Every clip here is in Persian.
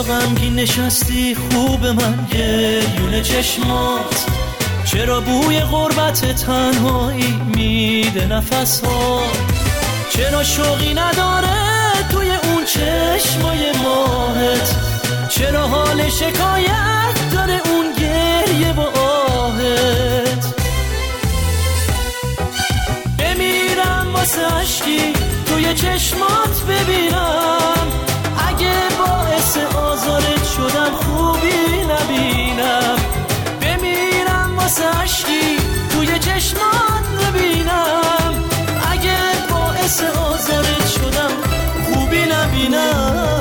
غمگین نشستی خوب من گریون چشمات؟ چرا بوی غربت تنهایی میده نفس‌ها؟ چرا شوقی نداره توی اون چشمای ماهت؟ چرا حال شکایت داره اون گریه و آهت؟ بمیرم واسه عشقی توی چشمات ببینم، اگه باعث آزارت شدم خوبی نبینم. بمیرم واسه عشقی توی چشمات ببینم، اگه باعث آزارت شدم خوبی نبینم.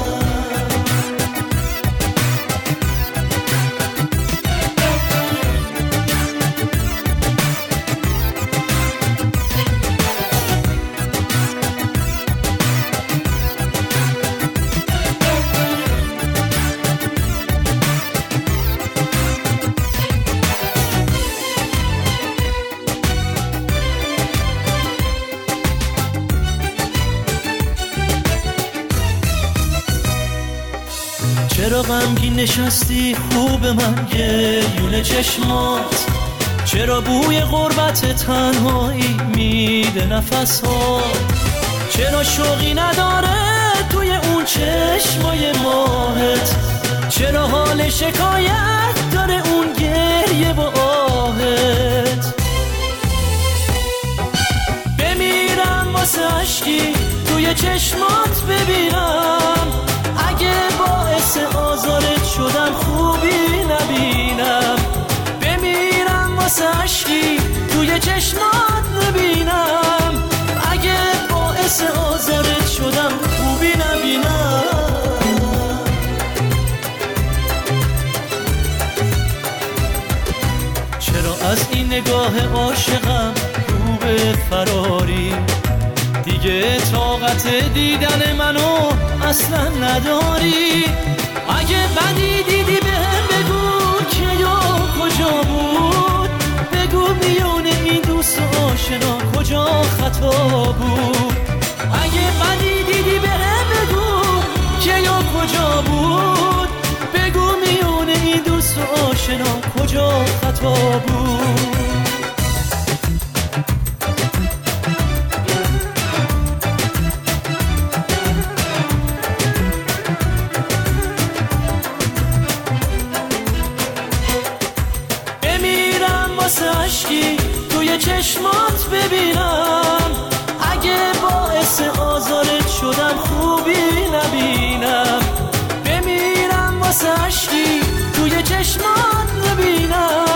چرا غمگین نشستی خوب من گریون چشمات؟ چرا بوی غربت تنهایی میده نفس‌ها؟ چرا شوقی نداره توی اون چشمای ماهت؟ چرا حال شکایت داره اون گریه و آهت؟ بمیرم واسه عشقی توی چشمات ببینم، اگه باعث آزارت شدم خوبی نبینم. بمیرم واسه عشقی توی چشمات ببینم، اگه باعث آزارت شدم خوبی نبینم. چرا از این نگاه عاشقم رو به فراری؟ دیگه طاقت دیدن منو اصلا نداری. اگه بدی دیدی بهم بگو که یا کجا بود، بگو میون این دوست و آشنا کجا خطا بود. اگه بدی دیدی بهم بگو که یا کجا بود، بگو میون این دوست و آشنا کجا خطا بود. عشقی توی چشمات ببینم، اگه باعث آزارت شدم خوبی نبینم. بمیرم واسه عشقی توی چشمات ببینم،